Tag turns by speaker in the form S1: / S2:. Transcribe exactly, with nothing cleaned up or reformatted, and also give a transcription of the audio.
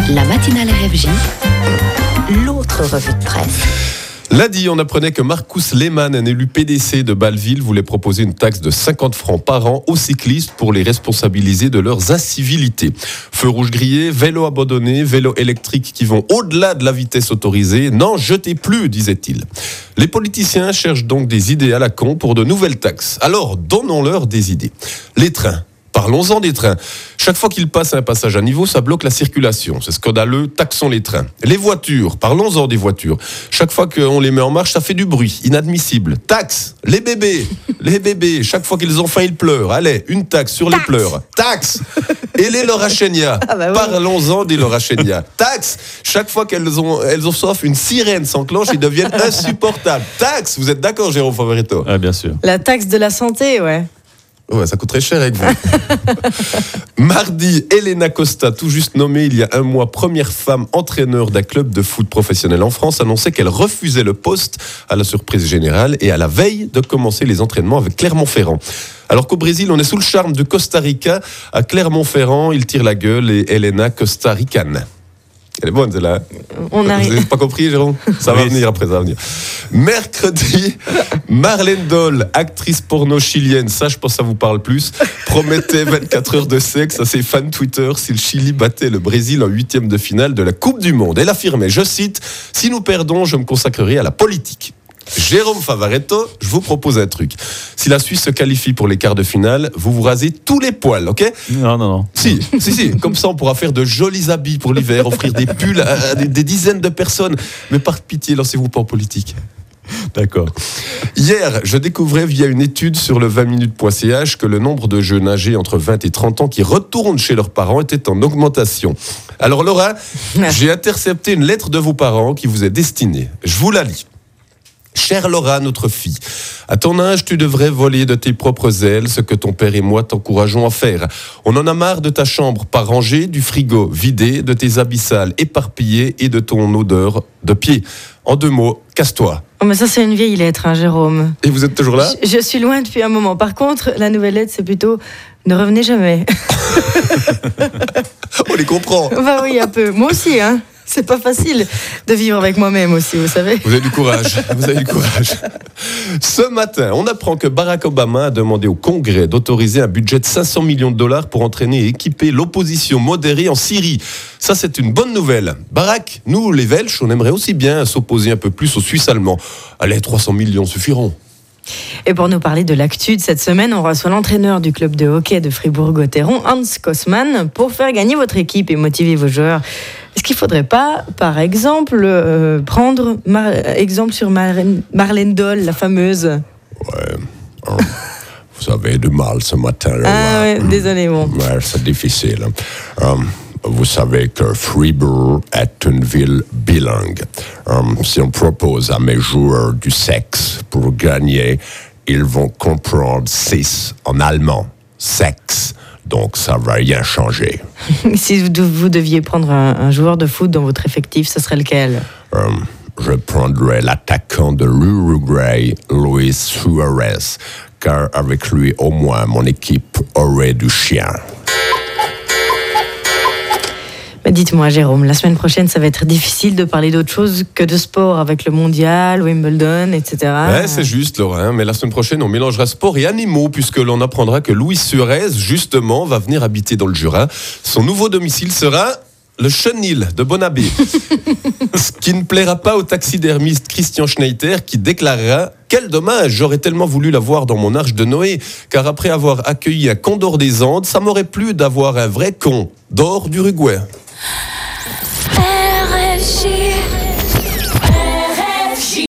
S1: La matinale R F J, l'autre revue de presse.
S2: Lundi, on apprenait que Marcus Lehmann, un élu P D C de Bâle-Ville, voulait proposer une taxe de cinquante francs par an aux cyclistes pour les responsabiliser de leurs incivilités. Feux rouges grillés, vélos abandonnés, vélos électriques qui vont au-delà de la vitesse autorisée. N'en jetez plus, disait-il. Les politiciens cherchent donc des idées à la con pour de nouvelles taxes. Alors, donnons-leur des idées. Les trains. Parlons-en des trains. Chaque fois qu'ils passent un passage à niveau, ça bloque la circulation. C'est scandaleux, taxons les trains. Les voitures, parlons-en des voitures. Chaque fois qu'on les met en marche, ça fait du bruit, inadmissible. Taxe, les bébés, les bébés, chaque fois qu'ils ont faim, ils pleurent. Allez, une taxe sur les
S1: Taxe.
S2: pleurs. Taxe. Et les Lorachenia,
S1: Ah bah oui.
S2: parlons-en des Lorachenia. Taxe, chaque fois qu'elles ont, elles ont soif, une sirène s'enclenche et deviennent insupportables. Taxe, vous êtes d'accord, Jérôme Favaretto?
S3: Ah, bien sûr.
S4: La taxe de la santé, ouais.
S2: Ouais, ça coûterait cher avec vous. Mardi, Elena Costa, tout juste nommée il y a un mois première femme entraîneur d'un club de foot professionnel en France, annonçait qu'elle refusait le poste à la surprise générale et à la veille de commencer les entraînements avec Clermont-Ferrand. Alors qu'au Brésil, on est sous le charme de Costa Rica, à Clermont-Ferrand, il tire la gueule et Elena Costa Ricane. Elle est bonne, celle-là.
S4: On
S2: Vous
S4: arrive.
S2: n'avez pas compris, Jérôme? Ça va venir après, ça va venir. Mercredi, Marlène Dole, actrice porno chilienne, ça je pense que ça vous parle plus, promettait vingt-quatre heures de sexe à ses fans Twitter si le Chili battait le Brésil en huitième de finale de la Coupe du Monde. Elle affirmait, je cite, « Si nous perdons, je me consacrerai à la politique ». Jérôme Favaretto, je vous propose un truc. Si la Suisse se qualifie pour les quarts de finale, vous vous rasez tous les poils, ok?
S3: Non, non, non.
S2: Si, si, si. Comme ça, on pourra faire de jolis habits pour l'hiver, offrir des pulls à, à des, des dizaines de personnes. Mais par pitié, lancez-vous pas en politique.
S3: D'accord.
S2: Hier, je découvrais via une étude sur le vingt minutes point c h que le nombre de jeunes âgés entre vingt et trente ans qui retournent chez leurs parents était en augmentation. Alors Laura, j'ai intercepté une lettre de vos parents qui vous est destinée. Je vous la lis. Chère Laura, notre fille, à ton âge, tu devrais voler de tes propres ailes ce que ton père et moi t'encourageons à faire. On en a marre de ta chambre pas rangée, du frigo vidé, de tes habits sales éparpillés et de ton odeur de pied. En deux mots, casse-toi.
S4: Oh, mais ça, c'est une vieille lettre, hein, Jérôme.
S2: Et vous êtes toujours là?
S4: Je, je suis loin depuis un moment. Par contre, la nouvelle lettre, c'est plutôt « Ne revenez jamais
S2: On les comprend. ».
S4: Bah oui, un peu. Moi aussi, hein. C'est pas facile de vivre avec moi-même aussi, vous savez.
S2: Vous avez du courage, vous avez du courage. Ce matin, on apprend que Barack Obama a demandé au Congrès d'autoriser un budget de cinq cents millions de dollars pour entraîner et équiper l'opposition modérée en Syrie. Ça, c'est une bonne nouvelle. Barack, nous, les Welsh, on aimerait aussi bien s'opposer un peu plus aux Suisses allemands. Allez, trois cents millions suffiront.
S4: Et pour nous parler de l'actu de cette semaine, on reçoit l'entraîneur du club de hockey de Fribourg-Gotteron, Hans Kosman, pour faire gagner votre équipe et motiver vos joueurs. Est-ce qu'il ne faudrait pas, par exemple, euh, prendre Mar- exemple sur Marlène, Marlène Dole, la fameuse?
S2: Ouais, hein, vous avez du mal ce matin. Là,
S4: Ah ouais,
S2: ouais.
S4: désolé, bon.
S2: Ouais, c'est difficile. Euh, vous savez que Fribourg est une ville bilingue. Euh, si on propose à mes joueurs du sexe pour gagner, ils vont comprendre six en allemand. Sexe. Donc ça va rien changer.
S4: Si vous, vous deviez prendre un, un joueur de foot dans votre effectif, ce serait lequel?
S2: Euh, je prendrai l'attaquant de l'Uruguay, Luis Suarez, car avec lui, au moins, mon équipe aurait du chien.
S4: Mais dites-moi, Jérôme, la semaine prochaine, ça va être difficile de parler d'autre chose que de sport avec le mondial, Wimbledon, et cetera.
S2: Ouais, c'est juste, Laura, hein, mais la semaine prochaine, on mélangera sport et animaux, puisque l'on apprendra que Luis Suarez, justement, va venir habiter dans le Jura. Son nouveau domicile sera le chenil de Bonabé. Ce qui ne plaira pas au taxidermiste Christian Schneider, qui déclarera « Quel dommage, j'aurais tellement voulu l'avoir dans mon arche de Noé, car après avoir accueilli un condor des Andes, ça m'aurait plu d'avoir un vrai con d'or d'Uruguay. »
S5: R F J